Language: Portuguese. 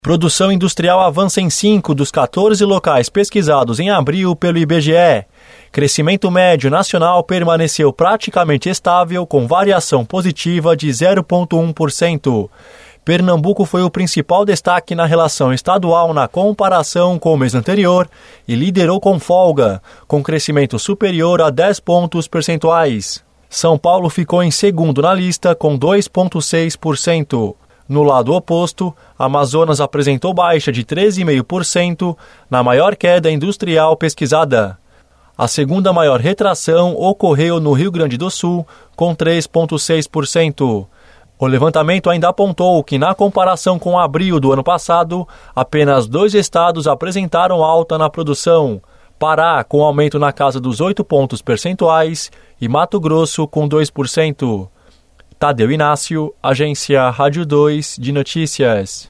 Produção industrial avança em 5 dos 14 locais pesquisados em abril pelo IBGE. Crescimento médio nacional permaneceu praticamente estável, com variação positiva de 0,1%. Pernambuco foi o principal destaque na relação estadual na comparação com o mês anterior e liderou com folga, com crescimento superior a 10 pontos percentuais. São Paulo ficou em segundo na lista, com 2,6%. No lado oposto, Amazonas apresentou baixa de 13,5%, na maior queda industrial pesquisada. A segunda maior retração ocorreu no Rio Grande do Sul, com 3,6%. O levantamento ainda apontou que, na comparação com abril do ano passado, apenas 2 estados apresentaram alta na produção: Pará, com aumento na casa dos 8 pontos percentuais, e Mato Grosso, com 2%. Tadeu Inácio, Agência Rádio 2 de Notícias.